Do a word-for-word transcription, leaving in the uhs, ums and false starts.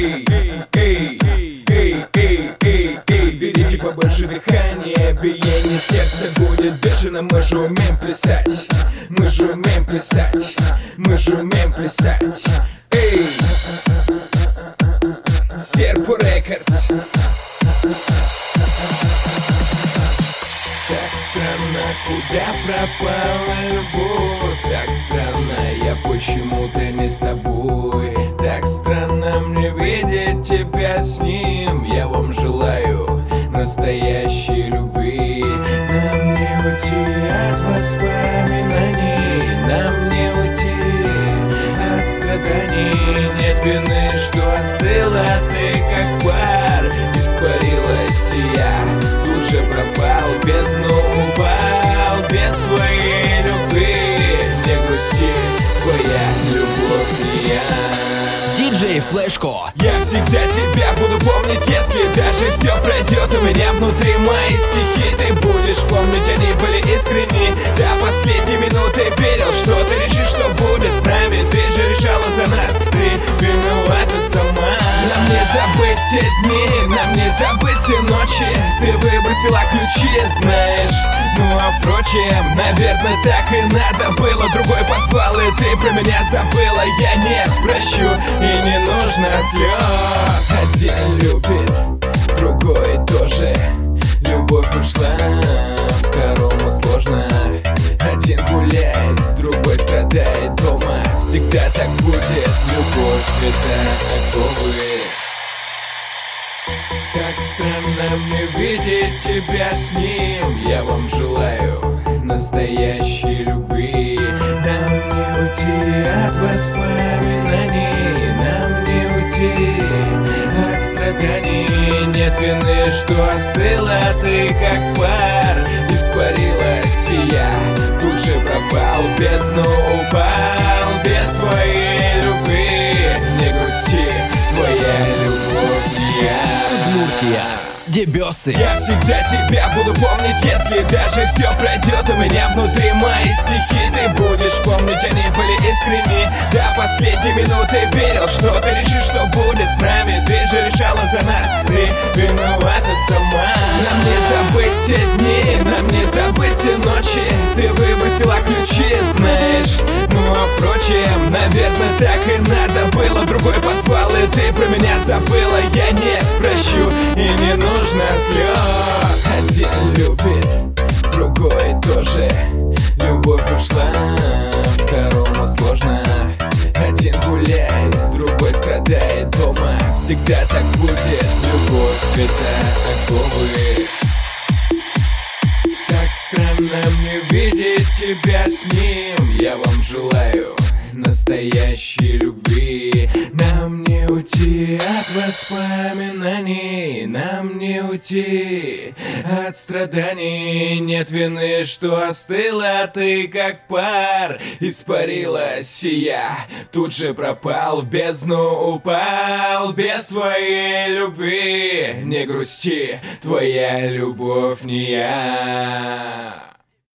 эй, эй, эй, эй, эй, эй, берите побольше дыхания, биение сердца будет бешено. Мы же умеем плясать, мы же умеем плясать, мы же умеем плясать. Эй, Серпо Рекордс. Так странно, куда пропала любовь? Так странно, я почему-то не с тобой. Так странно мне видеть тебя с ним. Я вам желаю настоящей любви. Нам не уйти от воспоминаний, нам не уйти от страданий. Нет вины, что остыла ты как пар. Испарилась и я тут же пропал, в бездну упал. Без твоей любви не грусти, твоя любовь не я. Диджей Флешко. Я всегда тебя буду помнить, если даже все пройдет. У меня внутри мои стихи, ты будешь помнить, они были искренни. До последней минуты верил, что ты решишь, что будет с нами. Ты же решала за нас, ты виновата сама. Нам не забыть те дни, нам не забыть те ночи. Ты выбросила ключи, знаешь. Ну а впрочем, наверное, так и надо было. Другой позвал, и ты про меня забыла. Я не прощу, и не нужно слез. Один любит, другой тоже. Любовь ушла, второму сложно. Один гуляет, другой страдает дома. Всегда так будет, любовь это оковы. Так странно мне видеть тебя с ним. Я вам желаю настоящей любви. Нам не уйти от воспоминаний, нам не уйти от страданий. Нет вины, что остыла ты как пар. Испарилась и я тут же пропал, в бездну упал. Без твоей любви не грусти, твоя любовь не я. Удмуртия. Дебёсы. Я всегда тебя буду помнить, если даже все пройдет. У меня внутри мои стихи, ты будешь помнить, они были искренни. До последней минуты верил, что ты решишь, что будет с нами. Ты же решала за нас, ты виновата сама. Нам не забыть те дни, нам не забыть те ночи. Ты выбросила ключи, знаешь. Ну а впрочем, наверное, так и надо было. Другой позвал, и ты про меня забыла. Я не прощу, и не нужно слез. Один любит, другой тоже. Любовь ушла, второму сложно. Один гуляет, другой страдает дома. Всегда так будет, любовь это оковы. Так странно мне видеть тебя с ним. Я вам желаю настоящей любви. Нам не уйти от воспоминаний, нам не уйти от страданий. Нет вины, что остыла ты как пар. Испарилась и я тут же пропал, в бездну упал. Без твоей любви не грусти, твоя любовь не я.